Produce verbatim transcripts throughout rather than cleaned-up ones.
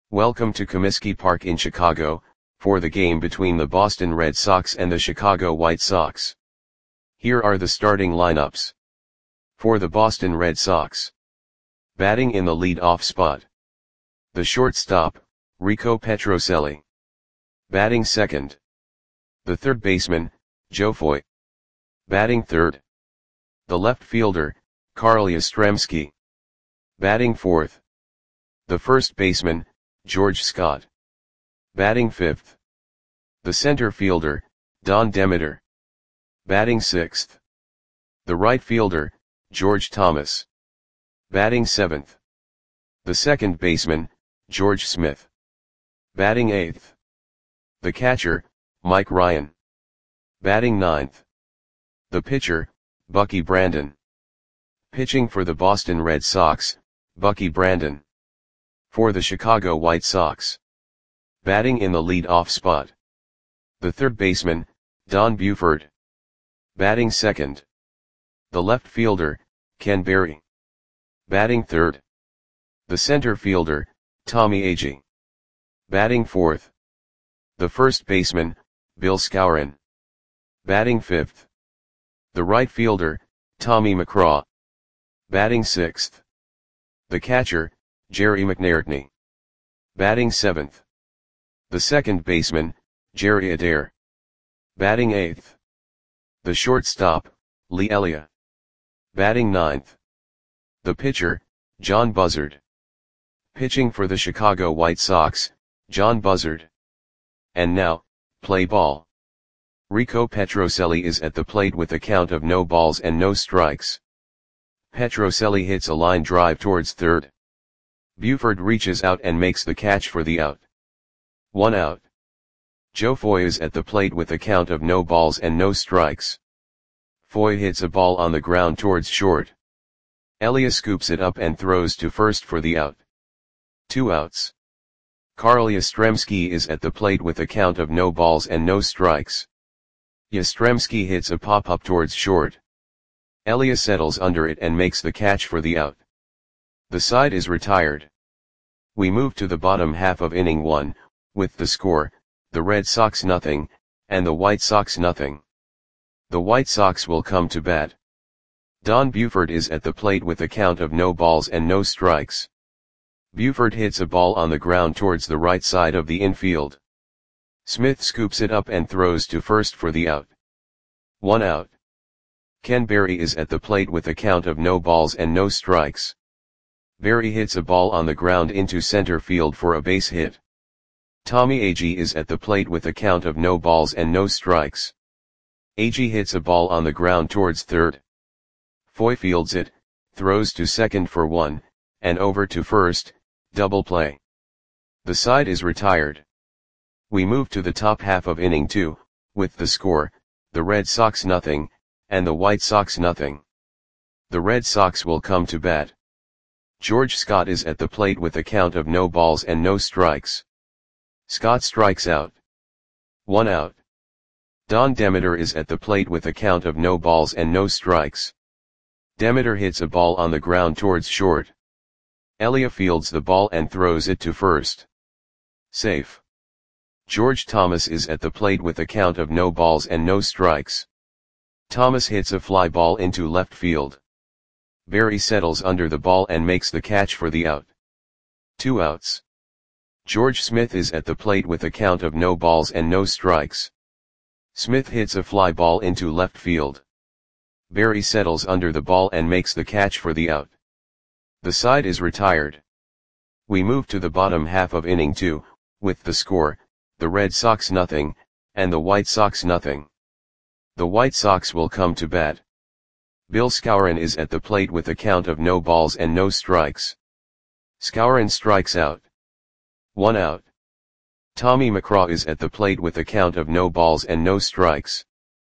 Welcome to Comiskey Park in Chicago, for the game between the Boston Red Sox and the Chicago White Sox. Here are the starting lineups. For the Boston Red Sox. Batting in the lead-off spot. The shortstop, Rico Petrocelli. Batting second. The third baseman, Joe Foy. Batting third. The left fielder, Carl Yastrzemski. Batting fourth. The first baseman, George Scott. Batting fifth. The center fielder, Don Demeter. Batting sixth. The right fielder, George Thomas. Batting seventh. The second baseman, George Smith. Batting eighth. The catcher, Mike Ryan. Batting ninth. The pitcher, Bucky Brandon. Pitching for the Boston Red Sox, Bucky Brandon. For the Chicago White Sox. Batting in the lead-off spot. The third baseman, Don Buford. Batting second. The left fielder, Ken Berry. Batting third. The center fielder, Tommy Agee. Batting fourth. The first baseman, Bill Skowron. Batting fifth. The right fielder, Tommy McCraw. Batting sixth. The catcher, Jerry McNairtney. Batting seventh. The second baseman, Jerry Adair. Batting eighth. The shortstop, Lee Elia. Batting ninth. The pitcher, John Buzzard. Pitching for the Chicago White Sox, John Buzzard. And now, play ball. Rico Petrocelli is at the plate with a count of no balls and no strikes. Petrocelli hits a line drive towards third. Buford reaches out and makes the catch for the out. One out. Joe Foy is at the plate with a count of no balls and no strikes. Foy hits a ball on the ground towards short. Elia scoops it up and throws to first for the out. Two outs. Carl Yastrzemski is at the plate with a count of no balls and no strikes. Yastrzemski hits a pop-up towards short. Elia settles under it and makes the catch for the out. The side is retired. We move to the bottom half of inning one, with the score, the Red Sox nothing, and the White Sox nothing. The White Sox will come to bat. Don Buford is at the plate with a count of no balls and no strikes. Buford hits a ball on the ground towards the right side of the infield. Smith scoops it up and throws to first for the out. One out. Ken Berry is at the plate with a count of no balls and no strikes. Berry hits a ball on the ground into center field for a base hit. Tommy Agee is at the plate with a count of no balls and no strikes. Agee hits a ball on the ground towards third. Foy fields it, throws to second for one, and over to first, double play. The side is retired. We move to the top half of inning two, with the score, the Red Sox nothing, and the White Sox nothing. The Red Sox will come to bat. George Scott is at the plate with a count of no balls and no strikes. Scott strikes out. One out. Don Demeter is at the plate with a count of no balls and no strikes. Demeter hits a ball on the ground towards short. Elia fields the ball and throws it to first. Safe. George Thomas is at the plate with a count of no balls and no strikes. Thomas hits a fly ball into left field. Berry settles under the ball and makes the catch for the out. Two outs. George Smith is at the plate with a count of no balls and no strikes. Smith hits a fly ball into left field. Berry settles under the ball and makes the catch for the out. The side is retired. We move to the bottom half of inning two, with the score, the Red Sox nothing, and the White Sox nothing. The White Sox will come to bat. Bill Skowron is at the plate with a count of no balls and no strikes. Skowron strikes out. One out. Tommy McCraw is at the plate with a count of no balls and no strikes.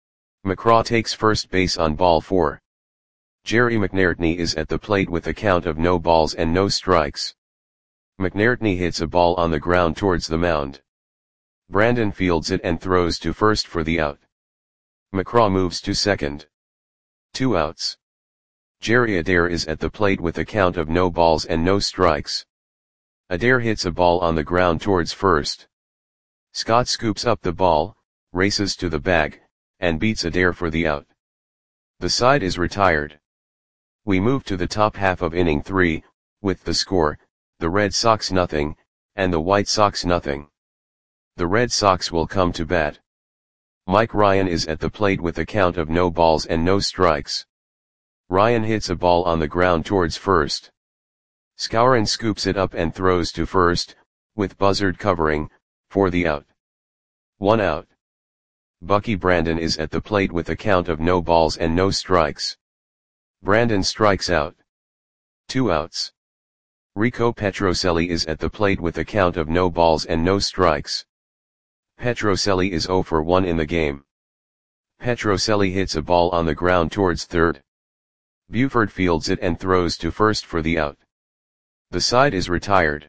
McCraw takes first base on ball four. Jerry McNairtney is at the plate with a count of no balls and no strikes. McNairtney hits a ball on the ground towards the mound. Brandon fields it and throws to first for the out. McCraw moves to second. Two outs. Jerry Adair is at the plate with a count of no balls and no strikes. Adair hits a ball on the ground towards first. Scott scoops up the ball, races to the bag, and beats Adair for the out. The side is retired. We move to the top half of inning three, with the score, the Red Sox nothing, and the White Sox nothing. The Red Sox will come to bat. Mike Ryan is at the plate with a count of no balls and no strikes. Ryan hits a ball on the ground towards first. Skowron scoops it up and throws to first, with Buzzard covering, for the out. One out. Bucky Brandon is at the plate with a count of no balls and no strikes. Brandon strikes out. Two outs. Rico Petrocelli is at the plate with a count of no balls and no strikes. Petrocelli is zero for one in the game. Petrocelli hits a ball on the ground towards third. Buford fields it and throws to first for the out. The side is retired.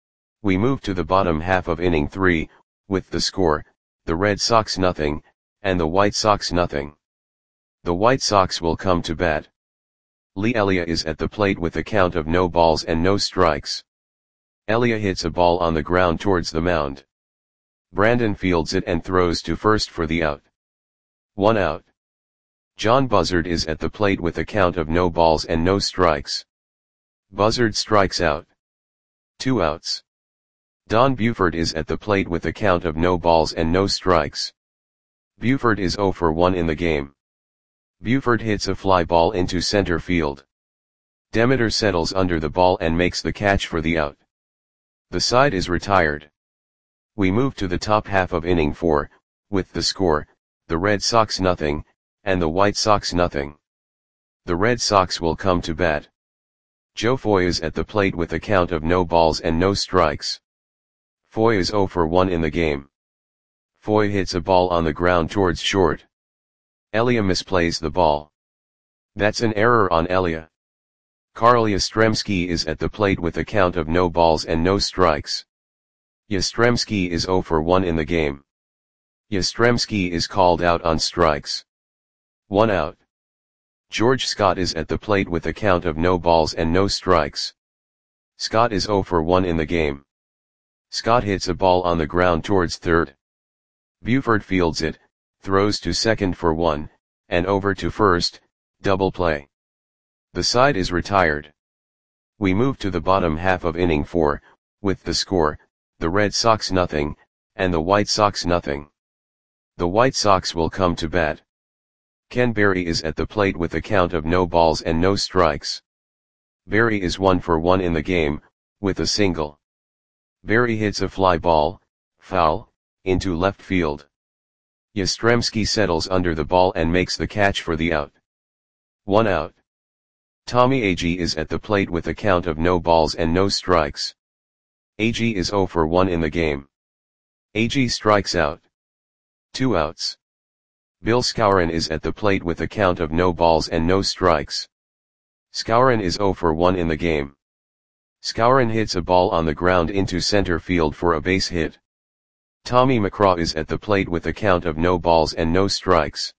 We move to the bottom half of inning three, with the score, the Red Sox nothing, and the White Sox nothing. The White Sox will come to bat. Lee Elia is at the plate with a count of no balls and no strikes. Elia hits a ball on the ground towards the mound. Brandon fields it and throws to first for the out. One out. John Buzzard is at the plate with a count of no balls and no strikes. Buzzard strikes out. Two outs. Don Buford is at the plate with a count of no balls and no strikes. Buford is zero for one in the game. Buford hits a fly ball into center field. Demeter settles under the ball and makes the catch for the out. The side is retired. We move to the top half of inning four, with the score, the Red Sox nothing, and the White Sox nothing. The Red Sox will come to bat. Joe Foy is at the plate with a count of no balls and no strikes. Foy is zero for one in the game. Foy hits a ball on the ground towards short. Elia misplays the ball. That's an error on Elia. Carl Yastrzemski is at the plate with a count of no balls and no strikes. Yastrzemski is zero for one in the game. Yastrzemski is called out on strikes. One out. George Scott is at the plate with a count of no balls and no strikes. Scott is zero for one in the game. Scott hits a ball on the ground towards third. Buford fields it, throws to second for one, and over to first, double play. The side is retired. We move to the bottom half of inning four, with the score, the Red Sox nothing, and the White Sox nothing. The White Sox will come to bat. Ken Berry is at the plate with a count of no balls and no strikes. Berry is one for one in the game, with a single. Berry hits a fly ball, foul, into left field. Yastrzemski settles under the ball and makes the catch for the out. One out. Tommy Agee is at the plate with a count of no balls and no strikes. Agee is zero for one in the game. Agee strikes out. Two outs. Bill Skowron is at the plate with a count of no balls and no strikes. Skowron is zero for one in the game. Skowron hits a ball on the ground into center field for a base hit. Tommy McCraw is at the plate with a count of no balls and no strikes.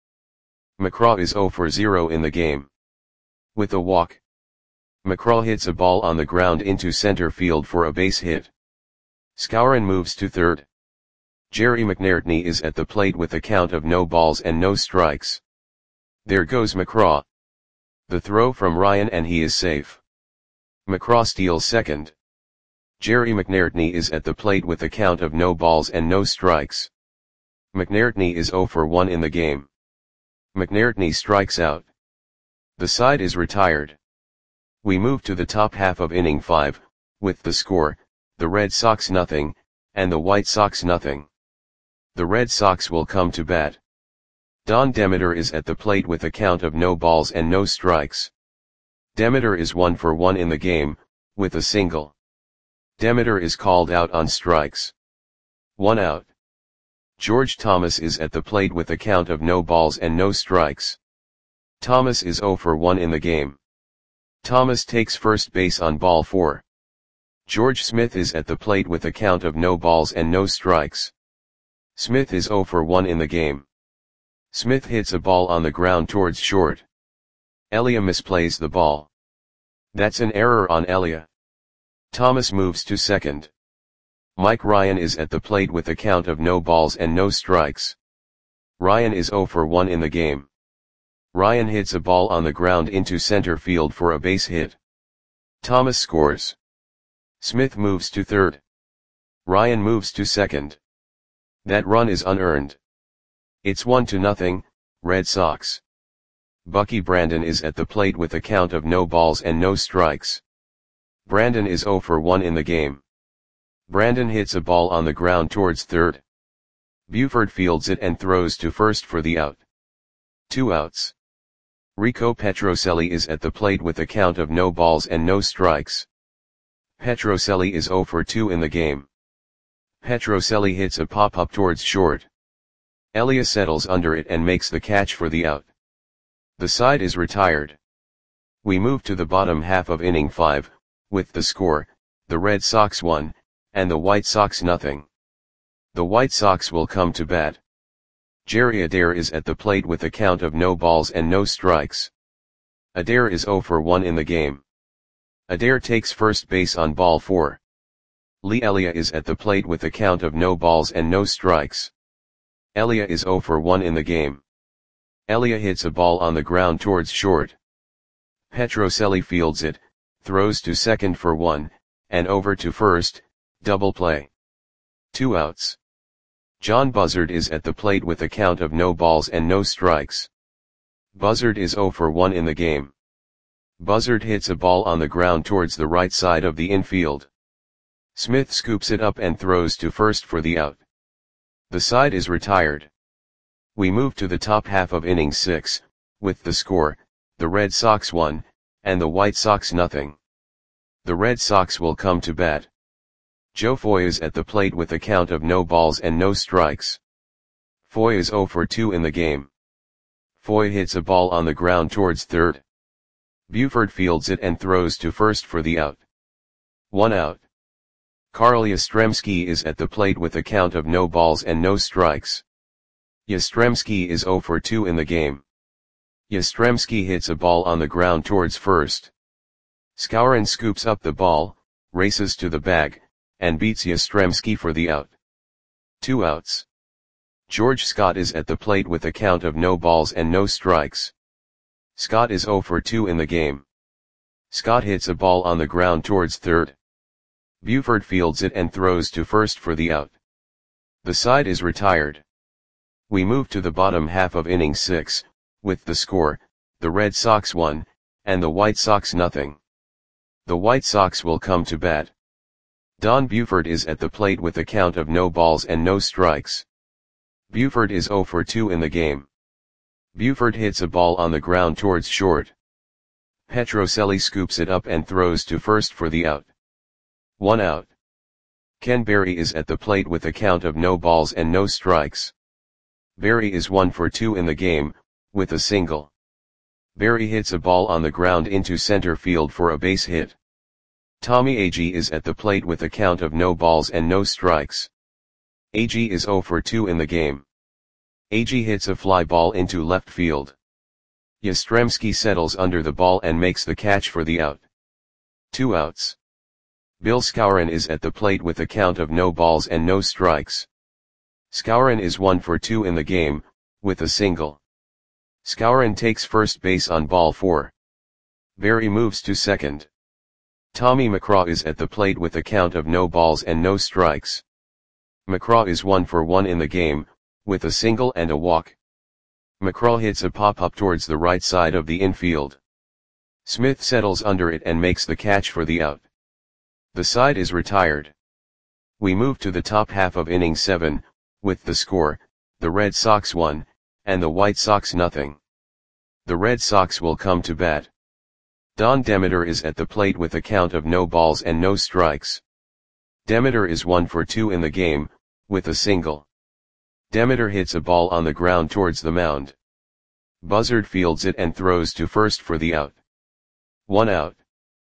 McCraw is zero for zero in the game. With a walk. McCraw hits a ball on the ground into center field for a base hit. Skowron moves to third. Jerry McNairtney is at the plate with a count of no balls and no strikes. There goes McCraw. The throw from Ryan and he is safe. McCraw steals second. Jerry McNairtney is at the plate with a count of no balls and no strikes. McNairtney is zero for one in the game. McNairtney strikes out. The side is retired. We move to the top half of inning five, with the score, the Red Sox nothing, and the White Sox nothing. The Red Sox will come to bat. Don Demeter is at the plate with a count of no balls and no strikes. Demeter is one for one in the game, with a single. Demeter is called out on strikes. One out. George Thomas is at the plate with a count of no balls and no strikes. Thomas is zero for one in the game. Thomas takes first base on ball four. George Smith is at the plate with a count of no balls and no strikes. Smith is zero for one in the game. Smith hits a ball on the ground towards short. Elia misplays the ball. That's an error on Elia. Thomas moves to second. Mike Ryan is at the plate with a count of no balls and no strikes. Ryan is zero for one in the game. Ryan hits a ball on the ground into center field for a base hit. Thomas scores. Smith moves to third. Ryan moves to second. That run is unearned. It's one to nothing, Red Sox. Bucky Brandon is at the plate with a count of no balls and no strikes. Brandon is zero for one in the game. Brandon hits a ball on the ground towards third. Buford fields it and throws to first for the out. Two outs. Rico Petrocelli is at the plate with a count of no balls and no strikes. Petrocelli is zero for two in the game. Petrocelli hits a pop-up towards short. Elia settles under it and makes the catch for the out. The side is retired. We move to the bottom half of inning five, with the score, the Red Sox one, and the White Sox nothing. The White Sox will come to bat. Jerry Adair is at the plate with a count of no balls and no strikes. Adair is zero for one in the game. Adair takes first base on ball four. Lee Elia is at the plate with a count of no balls and no strikes. Elia is zero for one in the game. Elia hits a ball on the ground towards short. Petrocelli fields it, throws to second for one, and over to first, double play. Two outs. John Buzzard is at the plate with a count of no balls and no strikes. Buzzard is zero for one in the game. Buzzard hits a ball on the ground towards the right side of the infield. Smith scoops it up and throws to first for the out. The side is retired. We move to the top half of inning six, with the score, the Red Sox one, and the White Sox nothing. The Red Sox will come to bat. Joe Foy is at the plate with a count of no balls and no strikes. Foy is zero for two in the game. Foy hits a ball on the ground towards third. Buford fields it and throws to first for the out. One out. Carl Yastrzemski is at the plate with a count of no balls and no strikes. Yastrzemski is zero for two in the game. Yastrzemski hits a ball on the ground towards first. Skowron scoops up the ball, races to the bag, and beats Yastrzemski for the out. Two outs. George Scott is at the plate with a count of no balls and no strikes. Scott is zero for two in the game. Scott hits a ball on the ground towards third. Buford fields it and throws to first for the out. The side is retired. We move to the bottom half of inning six, with the score, the Red Sox one, and the White Sox nothing. The White Sox will come to bat. Don Buford is at the plate with a count of no balls and no strikes. Buford is zero for two in the game. Buford hits a ball on the ground towards short. Petrocelli scoops it up and throws to first for the out. One out. Ken Berry is at the plate with a count of no balls and no strikes. Berry is one for two in the game, with a single. Berry hits a ball on the ground into center field for a base hit. Tommy Agee is at the plate with a count of no balls and no strikes. Agee is zero for two in the game. Agee hits a fly ball into left field. Yastrzemski settles under the ball and makes the catch for the out. Two outs. Bill Skowron is at the plate with a count of no balls and no strikes. Skowron is one for two in the game, with a single. Skowron takes first base on ball four. Berry moves to second. Tommy McCraw is at the plate with a count of no balls and no strikes. McCraw is one for one in the game, with a single and a walk. McCraw hits a pop-up towards the right side of the infield. Smith settles under it and makes the catch for the out. The side is retired. We move to the top half of inning seven, with the score, the Red Sox one, and the White Sox nothing. The Red Sox will come to bat. Don Demeter is at the plate with a count of no balls and no strikes. Demeter is one for two in the game, with a single. Demeter hits a ball on the ground towards the mound. Buzzard fields it and throws to first for the out. One out.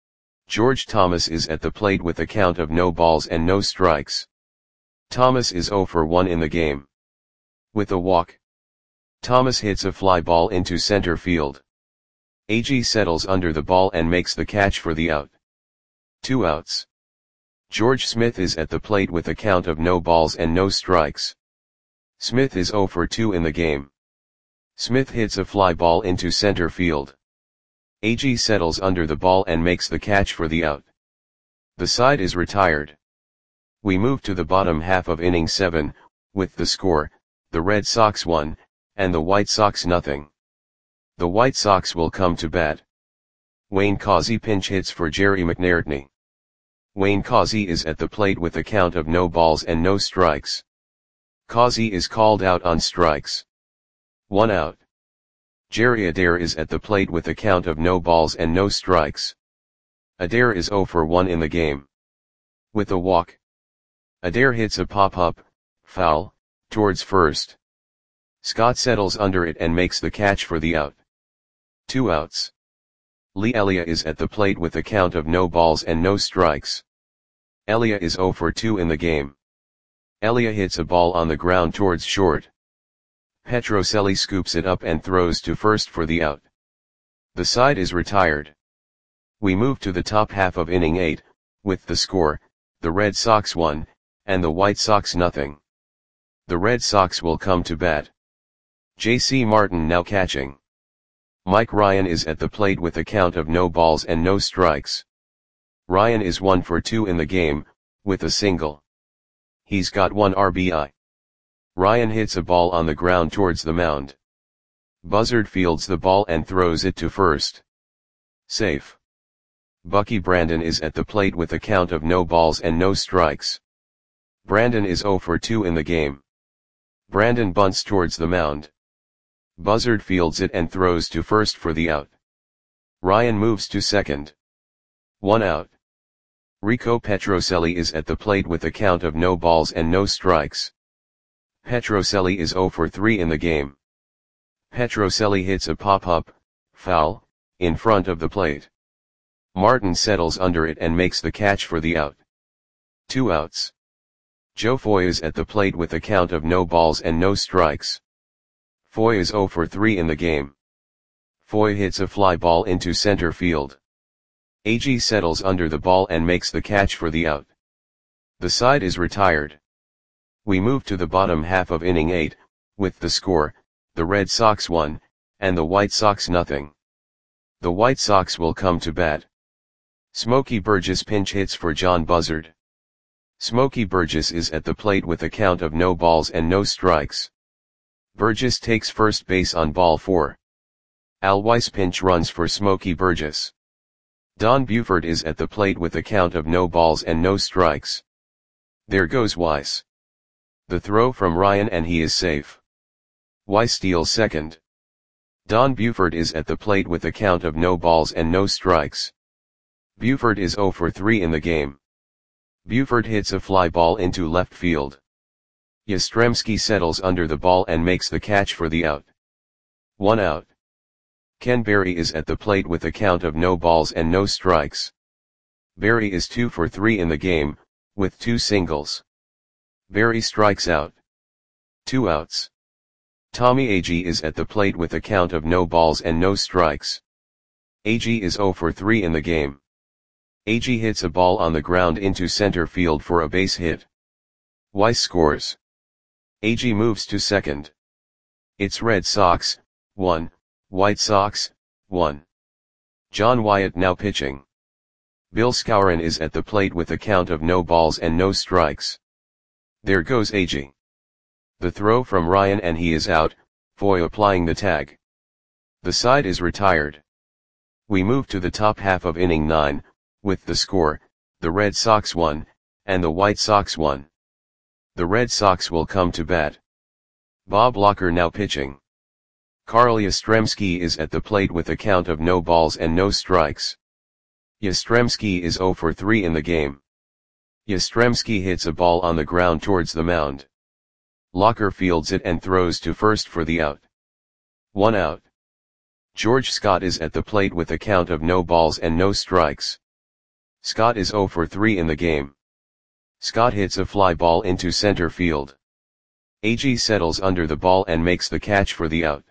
George Thomas is at the plate with a count of no balls and no strikes. Thomas is zero for one in the game. With a walk. Thomas hits a fly ball into center field. Agee settles under the ball and makes the catch for the out. Two outs. George Smith is at the plate with a count of no balls and no strikes. Smith is zero for two in the game. Smith hits a fly ball into center field. Agee settles under the ball and makes the catch for the out. The side is retired. We move to the bottom half of inning seven, with the score, the Red Sox one, and the White Sox nothing. The White Sox will come to bat. Wayne Causey pinch hits for Jerry McNairtney. Wayne Causey is at the plate with a count of no balls and no strikes. Causey is called out on strikes. One out. Jerry Adair is at the plate with a count of no balls and no strikes. Adair is zero for one in the game. With a walk, Adair hits a pop-up, foul, towards first. Scott settles under it and makes the catch for the out. Two outs. Lee Elia is at the plate with a count of no balls and no strikes. Elia is zero for two in the game. Elia hits a ball on the ground towards short. Petrocelli scoops it up and throws to first for the out. The side is retired. We move to the top half of inning eight, with the score, the Red Sox one, and the White Sox nothing. The Red Sox will come to bat. J C Martin now catching. Mike Ryan is at the plate with a count of no balls and no strikes. Ryan is one for two in the game, with a single. He's got one R B I. Ryan hits a ball on the ground towards the mound. Buzzard fields the ball and throws it to first. Safe. Bucky Brandon is at the plate with a count of no balls and no strikes. Brandon is zero for two in the game. Brandon bunts towards the mound. Buzzard fields it and throws to first for the out. Ryan moves to second. One out. Rico Petrocelli is at the plate with a count of no balls and no strikes. Petrocelli is zero for three in the game. Petrocelli hits a pop-up, foul, in front of the plate. Martin settles under it and makes the catch for the out. Two outs. Joe Foy is at the plate with a count of no balls and no strikes. Foy is zero for three in the game. Foy hits a fly ball into center field. Agee settles under the ball and makes the catch for the out. The side is retired. We move to the bottom half of inning eight, with the score, the Red Sox one, and the White Sox nothing. The White Sox will come to bat. Smokey Burgess pinch hits for John Buzzard. Smokey Burgess is at the plate with a count of no balls and no strikes. Burgess takes first base on ball four. Al Weiss pinch runs for Smokey Burgess. Don Buford is at the plate with a count of no balls and no strikes. There goes Weiss. The throw from Ryan and he is safe. Weiss steals second. Don Buford is at the plate with a count of no balls and no strikes. Buford is zero for three in the game. Buford hits a fly ball into left field. Yastrzemski settles under the ball and makes the catch for the out. One out. Ken Berry is at the plate with a count of no balls and no strikes. Berry is two for three in the game, with two singles. Berry strikes out. Two outs. Tommy Agee is at the plate with a count of no balls and no strikes. Agee is zero for three in the game. Agee hits a ball on the ground into center field for a base hit. Weiss scores. Agee moves to second. It's Red Sox, one, White Sox, one. John Wyatt now pitching. Bill Skowron is at the plate with a count of no balls and no strikes. There goes Agee. The throw from Ryan and he is out, Foy applying the tag. The side is retired. We move to the top half of inning nine, with the score, the Red Sox one, and the White Sox one. The Red Sox will come to bat. Bob Locker now pitching. Carl Yastrzemski is at the plate with a count of no balls and no strikes. Yastrzemski is zero for three in the game. Yastrzemski hits a ball on the ground towards the mound. Locker fields it and throws to first for the out. One out. George Scott is at the plate with a count of no balls and no strikes. Scott is zero for three in the game. Scott hits a fly ball into center field. Agee settles under the ball and makes the catch for the out.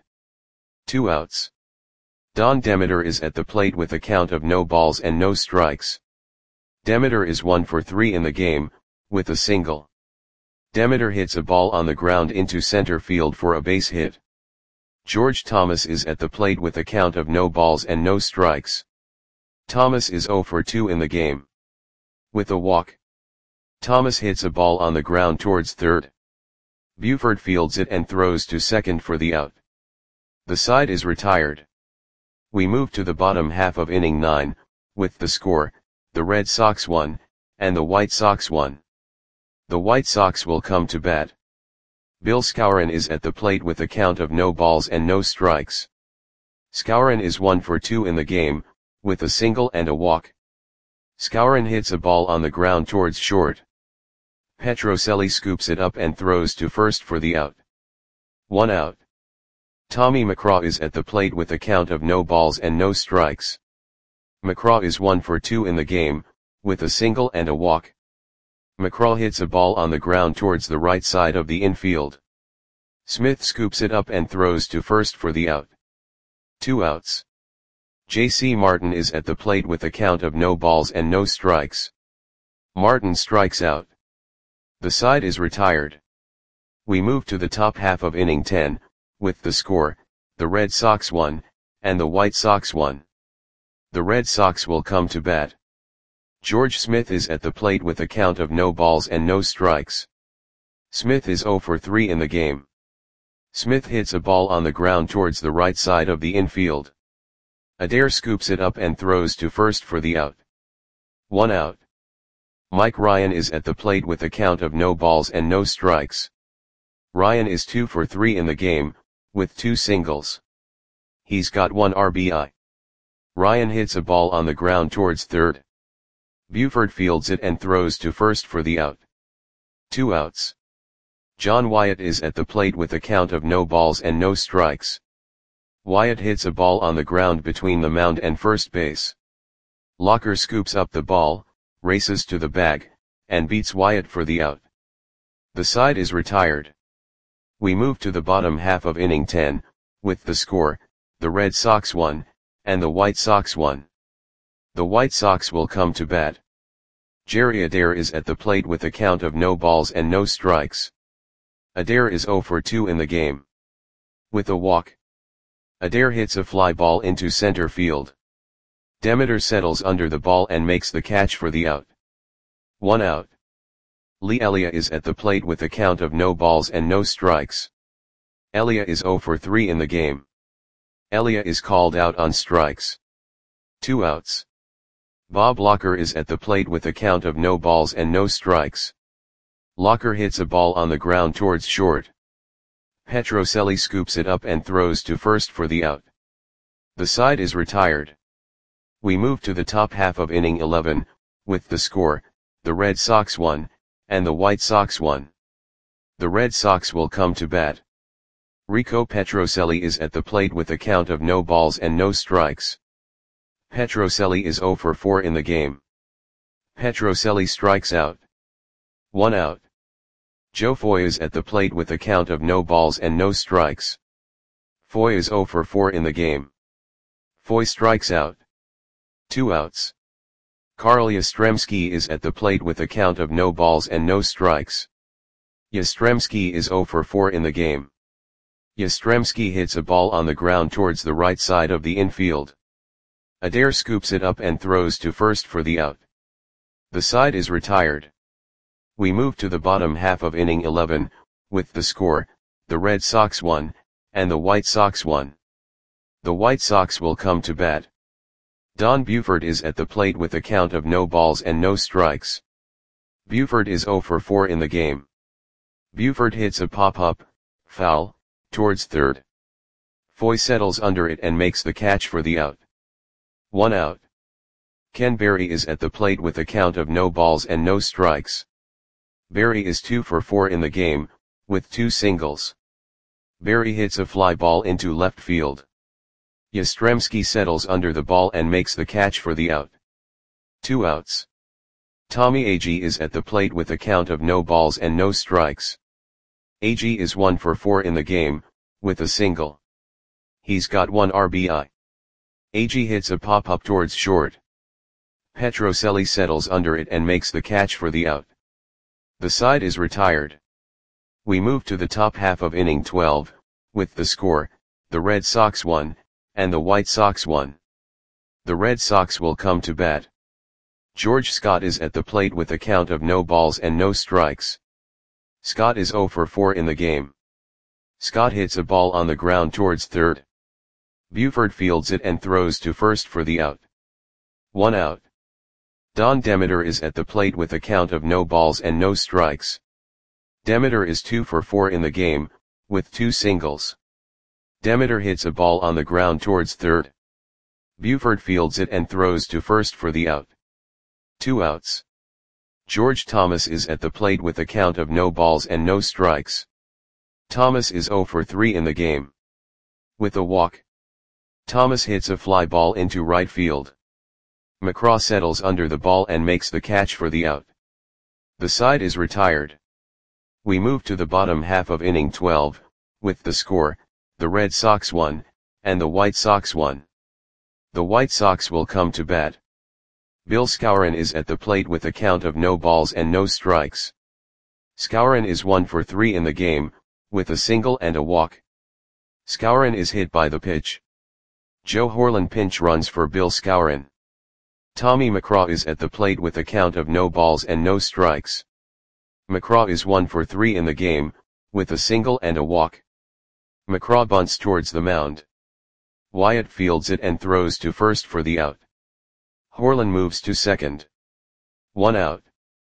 Two outs. Don Demeter is at the plate with a count of no balls and no strikes. Demeter is one for three in the game, with a single. Demeter hits a ball on the ground into center field for a base hit. George Thomas is at the plate with a count of no balls and no strikes. Thomas is zero for two in the game. With a walk. Thomas hits a ball on the ground towards third. Buford fields it and throws to second for the out. The side is retired. We move to the bottom half of inning nine, with the score, the Red Sox one, and the White Sox one. The White Sox will come to bat. Bill Skowron is at the plate with a count of no balls and no strikes. Skowron is one for two in the game, with a single and a walk. Skowron hits a ball on the ground towards short. Petrocelli scoops it up and throws to first for the out. One out. Tommy McCraw is at the plate with a count of no balls and no strikes. McCraw is one for two in the game, with a single and a walk. McCraw hits a ball on the ground towards the right side of the infield. Smith scoops it up and throws to first for the out. Two outs. J C Martin is at the plate with a count of no balls and no strikes. Martin strikes out. The side is retired. We move to the top half of inning ten, with the score, the Red Sox one, and the White Sox one. The Red Sox will come to bat. George Smith is at the plate with a count of no balls and no strikes. Smith is zero for three in the game. Smith hits a ball on the ground towards the right side of the infield. Adair scoops it up and throws to first for the out. One out. Mike Ryan is at the plate with a count of no balls and no strikes. Ryan is two for three in the game, with two singles. He's got one R B I. Ryan hits a ball on the ground towards third. Buford fields it and throws to first for the out. Two outs. John Wyatt is at the plate with a count of no balls and no strikes. Wyatt hits a ball on the ground between the mound and first base. Locker scoops up the ball, races to the bag, and beats Wyatt for the out. The side is retired. We move to the bottom half of inning ten, with the score, the Red Sox one, and the White Sox one. The White Sox will come to bat. Jerry Adair is at the plate with a count of no balls and no strikes. Adair is zero for two in the game. With a walk. Adair hits a fly ball into center field. Demeter settles under the ball and makes the catch for the out. One out. Lee Elia is at the plate with a count of no balls and no strikes. Elia is zero for three in the game. Elia is called out on strikes. Two outs. Bob Locker is at the plate with a count of no balls and no strikes. Locker hits a ball on the ground towards short. Petrocelli scoops it up and throws to first for the out. The side is retired. We move to the top half of inning eleven, with the score, the Red Sox one, and the White Sox one. The Red Sox will come to bat. Rico Petrocelli is at the plate with a count of no balls and no strikes. Petrocelli is zero for four in the game. Petrocelli strikes out. One out. Joe Foy is at the plate with a count of no balls and no strikes. Foy is zero for four in the game. Foy strikes out. Two outs. Carl Yastrzemski is at the plate with a count of no balls and no strikes. Yastrzemski is zero for four in the game. Yastrzemski hits a ball on the ground towards the right side of the infield. Adair scoops it up and throws to first for the out. The side is retired. We move to the bottom half of inning eleven, with the score, the Red Sox one, and the White Sox one. The White Sox will come to bat. Don Buford is at the plate with a count of no balls and no strikes. Buford is zero for four in the game. Buford hits a pop-up, foul, towards third. Foy settles under it and makes the catch for the out. One out. Ken Berry is at the plate with a count of no balls and no strikes. Berry is two for four in the game, with two singles. Berry hits a fly ball into left field. Yastrzemski settles under the ball and makes the catch for the out. Two outs. Tommy Agee is at the plate with a count of no balls and no strikes. Agee is one for four in the game, with a single. He's got one R B I. Agee hits a pop-up towards short. Petrocelli settles under it and makes the catch for the out. The side is retired. We move to the top half of inning twelve, with the score, the Red Sox one, and the White Sox one. The Red Sox will come to bat. George Scott is at the plate with a count of no balls and no strikes. Scott is oh for four in the game. Scott hits a ball on the ground towards third. Buford fields it and throws to first for the out. One out. Don Demeter is at the plate with a count of no balls and no strikes. Demeter is two for four in the game, with two singles. Demeter hits a ball on the ground towards third. Buford fields it and throws to first for the out. Two outs. George Thomas is at the plate with a count of no balls and no strikes. Thomas is oh for three in the game. With a walk. Thomas hits a fly ball into right field. McCraw settles under the ball and makes the catch for the out. The side is retired. We move to the bottom half of inning twelve, with the score, the Red Sox one, and the White Sox one. The White Sox will come to bat. Bill Skowron is at the plate with a count of no balls and no strikes. Skowron is one for three in the game, with a single and a walk. Skowron is hit by the pitch. Joe Horlen pinch runs for Bill Skowron. Tommy McCraw is at the plate with a count of no balls and no strikes. McCraw is one for three in the game, with a single and a walk. McCraw bunts towards the mound. Wyatt fields it and throws to first for the out. Horlen moves to second. One out.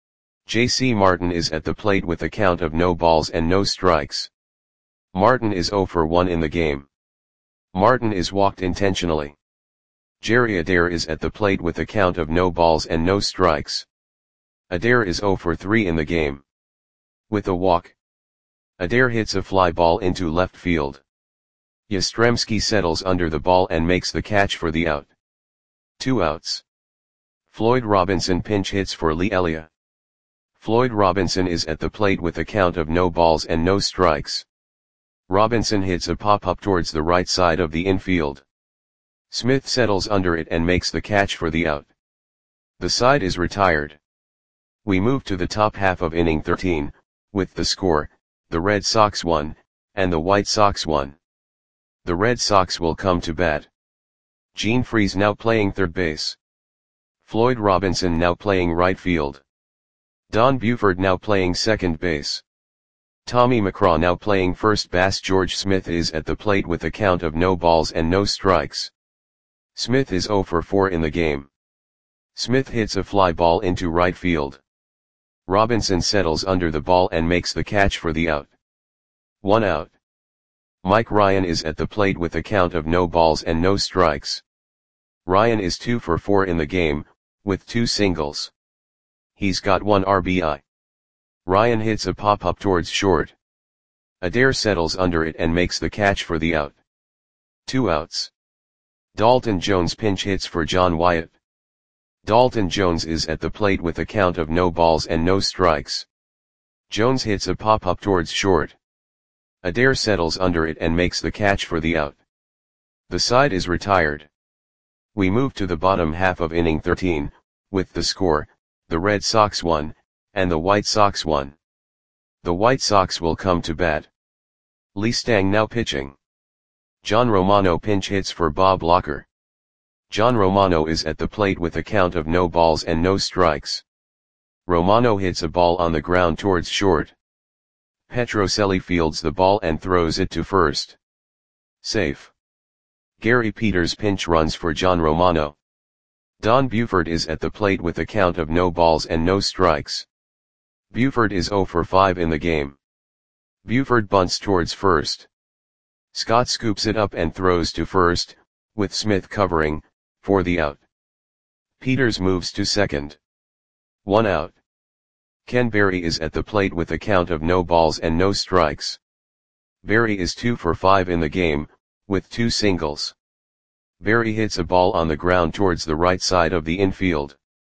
J C Martin is at the plate with a count of no balls and no strikes. Martin is oh for one in the game. Martin is walked intentionally. Jerry Adair is at the plate with a count of no balls and no strikes. Adair is oh for three in the game. With a walk. Adair hits a fly ball into left field. Yastrzemski settles under the ball and makes the catch for the out. Two outs. Floyd Robinson pinch hits for Lee Elia. Floyd Robinson is at the plate with a count of no balls and no strikes. Robinson hits a pop-up towards the right side of the infield. Smith settles under it and makes the catch for the out. The side is retired. We move to the top half of inning thirteen, with the score, the Red Sox one, and the White Sox one. The Red Sox will come to bat. Gene Freese now playing third base. Floyd Robinson now playing right field. Don Buford now playing second base. Tommy McCraw now playing first base. George Smith is at the plate with a count of no balls and no strikes. Smith is oh for four in the game. Smith hits a fly ball into right field. Robinson settles under the ball and makes the catch for the out. One out. Mike Ryan is at the plate with a count of no balls and no strikes. Ryan is two for four in the game, with two singles. He's got one R B I. Ryan hits a pop-up towards short. Adair settles under it and makes the catch for the out. Two outs. Dalton Jones pinch hits for John Wyatt. Dalton Jones is at the plate with a count of no balls and no strikes. Jones hits a pop-up towards short. Adair settles under it and makes the catch for the out. The side is retired. We move to the bottom half of inning thirteen, with the score, the Red Sox one, and the White Sox one. The White Sox will come to bat. Lee Stang now pitching. John Romano pinch hits for Bob Locker. John Romano is at the plate with a count of no balls and no strikes. Romano hits a ball on the ground towards short. Petrocelli fields the ball and throws it to first. Safe. Gary Peters pinch runs for John Romano. Don Buford is at the plate with a count of no balls and no strikes. Buford is oh for five in the game. Buford bunts towards first. Scott scoops it up and throws to first, with Smith covering, for the out. Peters moves to second. One out. Ken Berry is at the plate with a count of no balls and no strikes. Berry is two for five in the game, with two singles. Berry hits a ball on the ground towards the right side of the infield.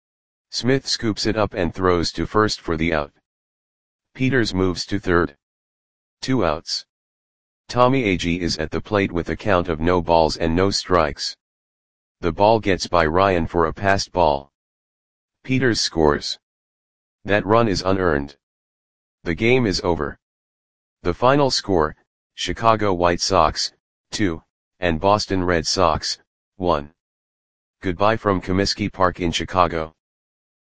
Smith scoops it up and throws to first for the out. Peters moves to third. Two outs. Tommy Agee is at the plate with a count of no balls and no strikes. The ball gets by Ryan for a passed ball. Peters scores. That run is unearned. The game is over. The final score, Chicago White Sox, two, and Boston Red Sox, one. Goodbye from Comiskey Park in Chicago.